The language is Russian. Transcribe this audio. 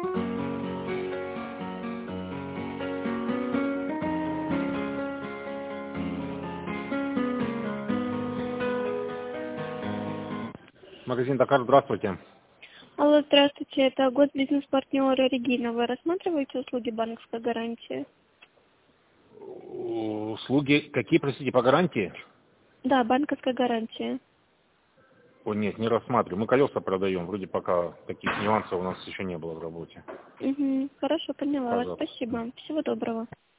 Магазин Дакар, здравствуйте. Алло, здравствуйте, это госбизнес-партнер Регина. Вы рассматриваете услуги банковской гарантии? Услуги какие, простите, по гарантии? Да, банковская гарантия. О, нет, не рассматриваю. Мы колеса продаем. Вроде пока таких нюансов у нас еще не было в работе. Угу, хорошо, поняла вас. Пожалуйста. Спасибо. Всего доброго.